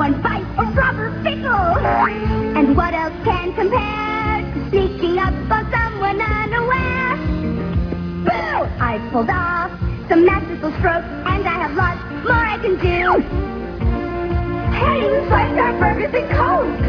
one bite of rubber pickle. And what else can compare to sneaking up on someone unaware? Boo! I pulled off some masterful strokes, and I have lots more I can do. Hey, who sliced our burgers and Coke?